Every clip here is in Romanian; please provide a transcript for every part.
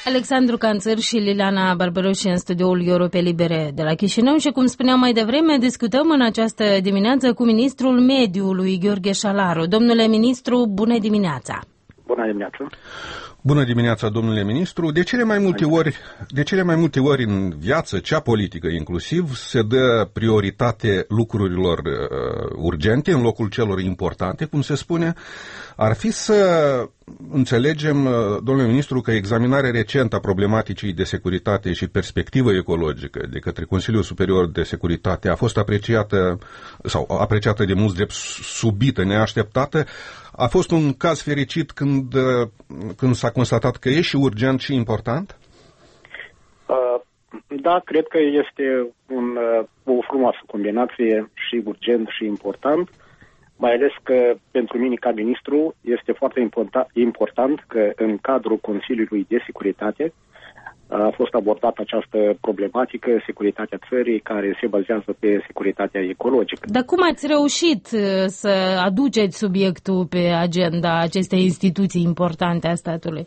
Alexandru Canțăr și Liliana Barbaroși în studioul Europe Libere de la Chișinău și, cum spuneam mai devreme, discutăm în această dimineață cu ministrul mediului, Gheorghe Șalaru. Domnule ministru, bună dimineața! Bună dimineața! Bună dimineața, domnule ministru! De cele mai multe ori în viață, cea politică inclusiv, se dă prioritate lucrurilor urgente în locul celor importante, cum se spune. Ar fi să înțelegem, domnule ministru, că examinarea recentă a problematicii de securitate și perspectivă ecologică de către Consiliul Superior de Securitate a fost apreciată de mulți drept subită, neașteptată. A fost un caz fericit când s-a constatat că e și urgent și important? Da, cred că este o frumoasă combinație, și urgent și important, mai ales că pentru mine ca ministru este foarte important că în cadrul Consiliului de Securitate a fost abordată această problematică, securitatea țării, care se bazează pe securitatea ecologică. Dar cum ați reușit să aduceți subiectul pe agenda acestei instituții importante a statului?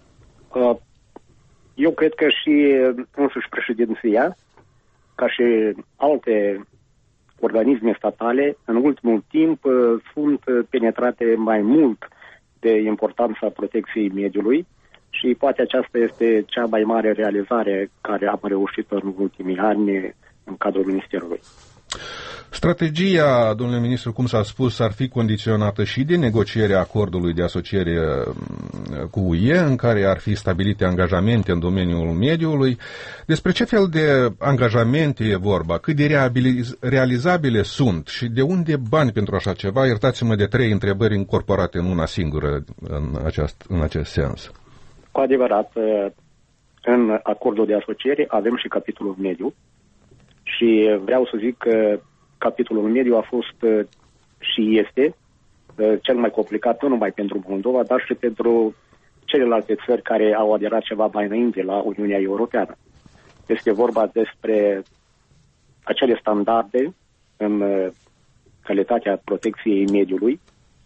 Eu cred că și însuși președinția, ca și alte organisme statale, în ultimul timp sunt penetrate mai mult de importanța protecției mediului și poate aceasta este cea mai mare realizare care am reușit-o în ultimii ani în cadrul Ministerului. Strategia, domnule ministru, cum s-a spus, ar fi condiționată și de negocierea acordului de asociere cu UE, în care ar fi stabilite angajamente în domeniul mediului. Despre ce fel de angajamente e vorba? Cât de realizabile sunt? Și de unde bani pentru așa ceva? Iertați-mă de 3 întrebări incorporate în una singură în acest sens. Cu adevărat, în acordul de asociere avem și capitolul mediu și vreau să zic că capitolul mediu a fost și este cel mai complicat, nu numai pentru Moldova, dar și pentru celelalte țări care au aderat ceva mai înainte la Uniunea Europeană. Este vorba despre acele standarde în calitatea protecției mediului,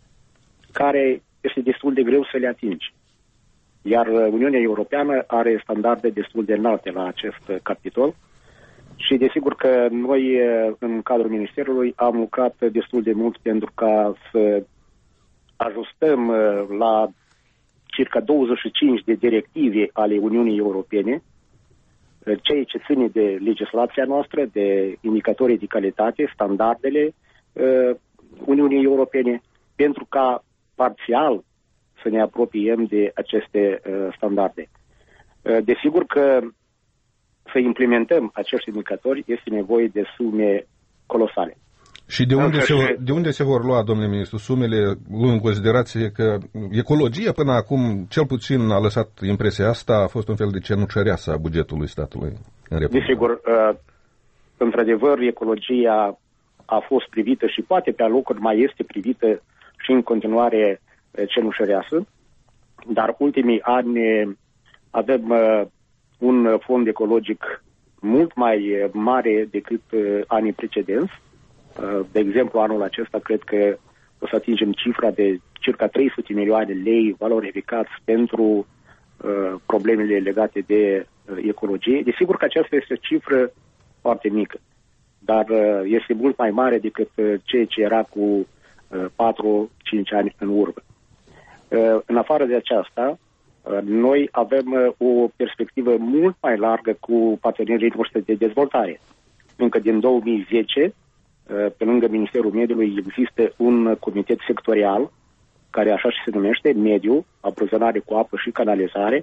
care este destul de greu să le atingi. Iar Uniunea Europeană are standarde destul de înalte la acest capitol și desigur că noi în cadrul Ministerului am lucrat destul de mult pentru ca să ajustăm la circa 25 de directive ale Uniunii Europene, ceea ce ține de legislația noastră, de indicatorii de calitate, standardele Uniunii Europene, pentru ca parțial să ne apropiem de aceste standarde. Desigur că să implementăm acești indicatori este nevoie de sume colosale. Și de unde se vor lua, domnule ministru, sumele, luând în considerație că ecologia până acum, cel puțin a lăsat impresia asta, a fost un fel de cenușăreasă a bugetului statului în Republica? Desigur, într-adevăr, ecologia a fost privită și poate pe alocuri mai este privită și în continuare cenușăreasă, dar ultimii ani avem un fond ecologic mult mai mare decât anii precedenți. De exemplu, anul acesta cred că o să atingem cifra de circa 300 milioane lei valorificați pentru problemele legate de ecologie. Desigur că aceasta este o cifră foarte mică, dar este mult mai mare decât ceea ce era cu 4-5 ani în urmă. În afară de aceasta, noi avem o perspectivă mult mai largă cu partenerii noștri de dezvoltare. Încă din 2010, pe lângă Ministerul Mediului, există un comitet sectorial, care așa și se numește, Mediu, aprovizionare cu apă și canalizare,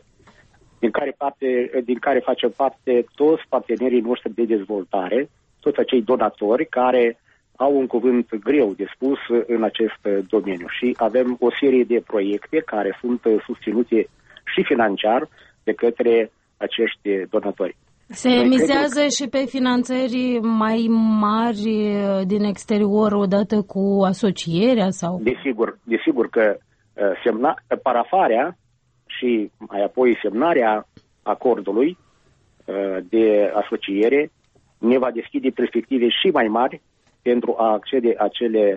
din care face parte toți partenerii noștri de dezvoltare, toți acei donatori care au un cuvânt greu de spus în acest domeniu. Și avem o serie de proiecte care sunt susținute și financiar de către acești donatori. Se mizează și pe finanțări mai mari din exterior odată cu asocierea? Sau? Desigur că parafarea și mai apoi semnarea acordului de asociere ne va deschide perspective și mai mari pentru a accede acele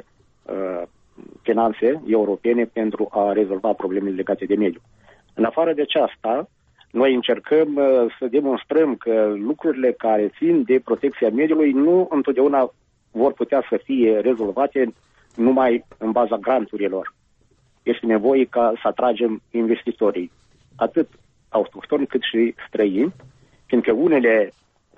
finanțe europene pentru a rezolva problemele legate de mediu. În afară de aceasta, Noi încercăm să demonstrăm că lucrurile care țin de protecția mediului nu întotdeauna vor putea să fie rezolvate numai în baza granturilor. Este nevoie ca să atragem investitorii, atât autohtoni cât și străini, fiindcă unele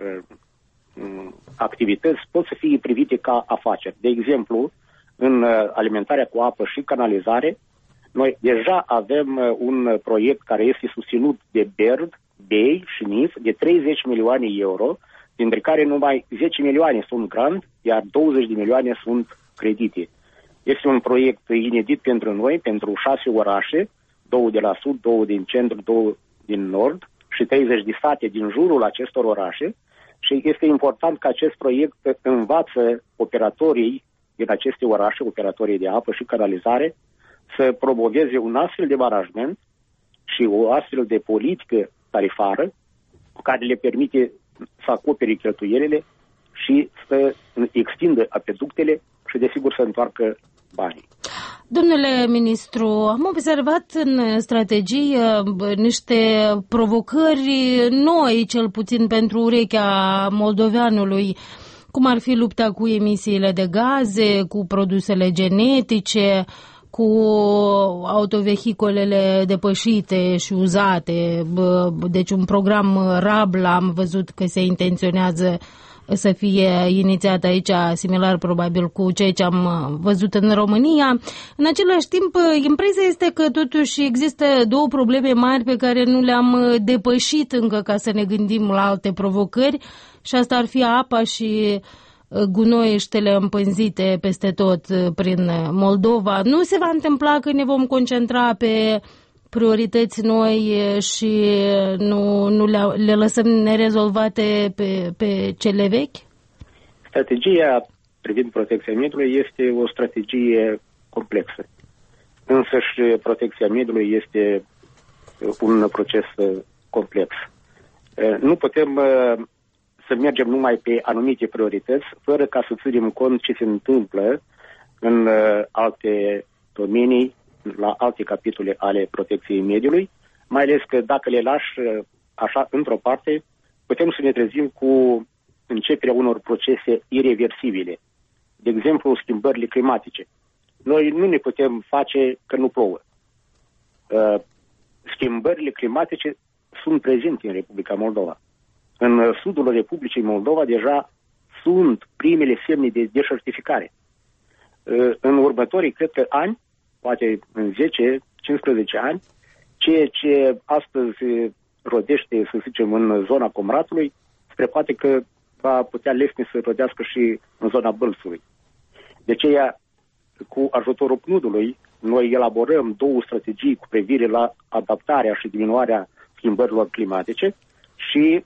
activități pot să fie privite ca afaceri. De exemplu, în alimentarea cu apă și canalizare, noi deja avem un proiect care este susținut de BERD, BEI și NIF de 30 milioane euro, dintre care numai 10 milioane sunt grant, iar 20 de milioane sunt credite. Este un proiect inedit pentru noi, pentru 6 orașe, 2 de la sud, 2 din centru, 2 din nord și 30 de sate din jurul acestor orașe. Și este important că acest proiect învață operatorii din aceste orașe, operatorii de apă și canalizare, să promoveze un astfel de management și o astfel de politică tarifară care le permite să acopere cheltuielile și să extindă apeductele și, desigur, să întoarcă banii. Domnule ministru, am observat în strategii niște provocări noi, cel puțin pentru urechea moldoveanului, cum ar fi lupta cu emisiile de gaze, cu produsele genetice, cu autovehicolele depășite și uzate. Deci un program Rabla am văzut că se intenționează să fie inițiat aici, similar probabil cu ceea ce am văzut în România. În același timp, impresia este că totuși există două probleme mari pe care nu le-am depășit încă ca să ne gândim la alte provocări, și asta ar fi apa și gunoieștele împânzite peste tot prin Moldova. Nu se va întâmpla că ne vom concentra pe priorități noi și nu le lăsăm nerezolvate pe cele vechi? Strategia privind protecția mediului este o strategie complexă. Însăși protecția mediului este un proces complex. Nu putem să mergem numai pe anumite priorități, fără ca să ținem cont ce se întâmplă în alte domenii, la alte capitole ale protecției mediului, mai ales că dacă le lași așa într-o parte, putem să ne trezim cu începerea unor procese ireversibile. De exemplu, schimbările climatice. Noi nu ne putem face că nu plouă. Schimbările climatice sunt prezente în Republica Moldova. În sudul Republicii Moldova deja sunt primele semne de deșertificare. În următorii, cred că, ani, poate în 10-15 ani, ceea ce astăzi rodește, să zicem, în zona Comratului, spre poate că va putea lesne să rodească și în zona Bălțului. De aceea, cu ajutorul PNUD-ului, noi elaborăm două strategii cu privire la adaptarea și diminuarea schimbărilor climatice și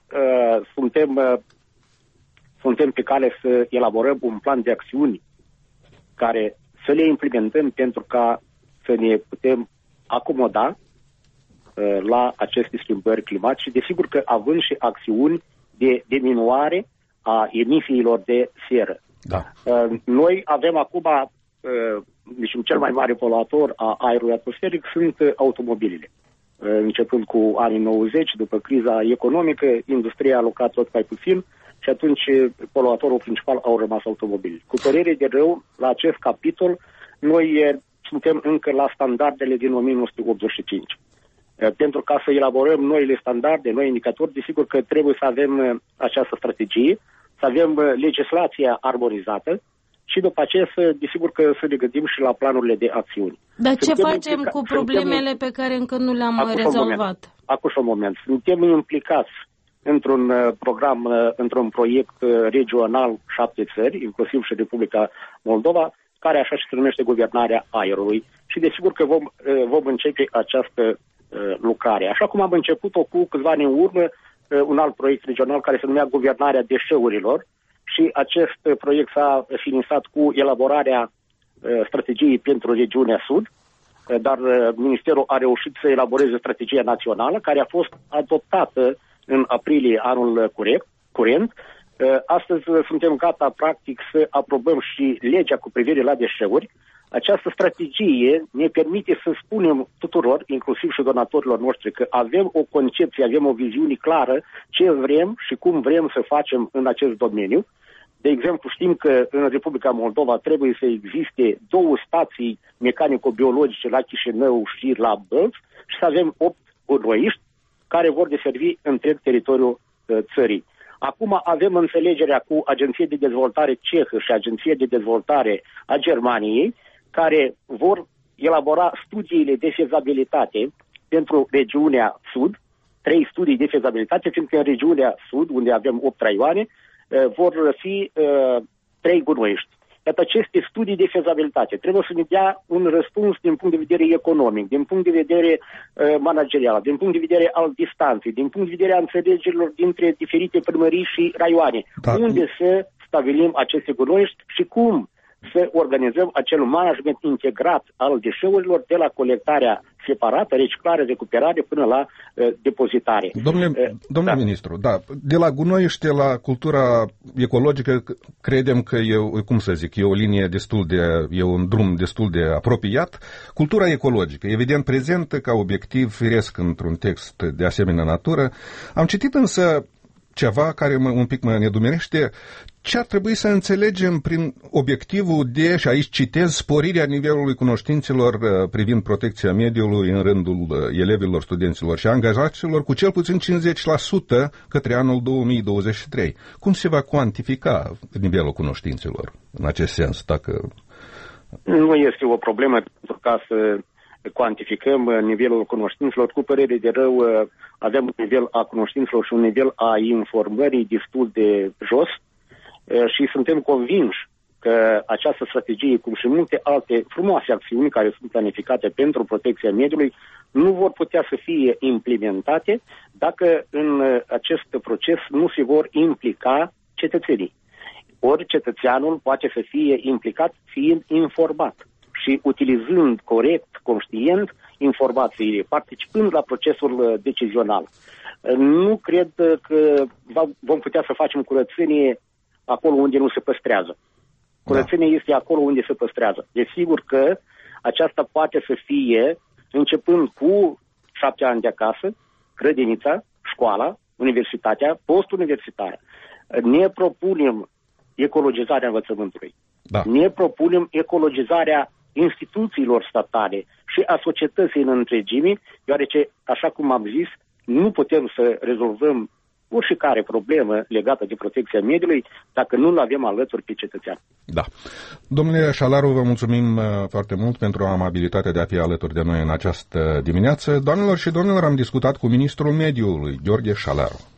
suntem pe cale să elaborăm un plan de acțiuni care să le implementăm pentru ca să ne putem acomoda la aceste schimbări climatice, desigur că având și acțiuni de diminuare a emisiilor de seră. Da. Noi avem acum, deci cel mai mare poluator a aerului atmosferic sunt automobilele. Începând cu anii 90, după criza economică, industria a alocat tot mai puțin și atunci poluatorul principal au rămas automobilele. Cu părere de rău, la acest capitol, noi suntem încă la standardele din 1985. Pentru ca să elaborăm noile standarde, noi indicatori, desigur că trebuie să avem această strategie, să avem legislația armonizată și după aceea, desigur că să ne gândim și la planurile de acțiuni. Dar ce facem cu problemele pe care încă nu le-am rezolvat? Acum un moment. Suntem implicați într-un program, într-un proiect regional 7 țări, inclusiv și Republica Moldova, care așa și se numește Guvernarea Aerului. Și desigur că vom începe această lucrare. Așa cum am început-o cu câțiva ani în urmă, un alt proiect regional care se numea Guvernarea Deșeurilor și acest proiect s-a finisat cu elaborarea strategiei pentru regiunea Sud, dar Ministerul a reușit să elaboreze strategia națională care a fost adoptată în aprilie anul curent. Astăzi suntem gata, practic, să aprobăm și legea cu privire la deșeuri. această strategie ne permite să spunem tuturor, inclusiv și donatorilor noștri, că avem o concepție, avem o viziune clară ce vrem și cum vrem să facem în acest domeniu. De exemplu, știm că în Republica Moldova trebuie să existe 2 stații mecanico-biologice la Chișinău și la Bălți și să avem 8 gunoiști care vor deservi întreg teritoriul țării. Acum avem înțelegerea cu Agenția de Dezvoltare Cehă și Agenția de Dezvoltare a Germaniei, care vor elabora studiile de fezabilitate pentru regiunea Sud, 3 studii de fezabilitate, fiindcă în regiunea Sud, unde avem 8 raioane, vor fi 3 gunoiești. Iată, aceste studii de fezabilitate trebuie să ne dea un răspuns din punct de vedere economic, din punct de vedere managerial, din punct de vedere al distanței, din punct de vedere a înțelegerilor dintre diferite primării și raioane. Da. Unde să stabilim aceste gunoiești și cum să organizăm acel management integrat al deșeurilor de la colectarea separată, reciclare, recuperare până la depozitare. Domnule ministru, da, de la gunoiește la cultura ecologică credem că e o linie e un drum destul de apropiat. Cultura ecologică, evident prezentă ca obiectiv firesc într-un text de asemenea natură. Am citit însă ceva care un pic mă nedumerește. Ce ar trebui să înțelegem prin obiectivul de, și aici citez, sporirea nivelului cunoștințelor privind protecția mediului în rândul elevilor, studenților și angajaților cu cel puțin 50% către anul 2023? Cum se va cuantifica nivelul cunoștințelor în acest sens? Nu este o problemă pentru ca să cuantificăm nivelul cunoștințelor. Cu părere de rău, avem un nivel a cunoștințelor și un nivel a informării destul de jos și suntem convinși că această strategie, cum și multe alte frumoase acțiuni care sunt planificate pentru protecția mediului, nu vor putea să fie implementate dacă în acest proces nu se vor implica cetățenii. Ori cetățeanul poate să fie implicat fiind informat și utilizând corect, conștient informațiile, participând la procesul decizional. Nu cred că vom putea să facem curățenie acolo unde nu se păstrează. Curățenia este acolo unde se păstrează. Desigur că aceasta poate să fie începând cu 7 ani de acasă, grădinița, școala, universitatea, postuniversitară. Ne propunem ecologizarea învățământului. Da. Ne propunem ecologizarea instituțiilor statale și a societății în întregime, deoarece, așa cum am zis, nu putem să rezolvăm oricare problemă legată de protecția mediului dacă nu-l avem alături pe cetățean. Da. Domnule Șalaru, vă mulțumim foarte mult pentru amabilitatea de a fi alături de noi în această dimineață. Doamnelor și domnilor, am discutat cu ministrul mediului, Gheorghe Șalaru.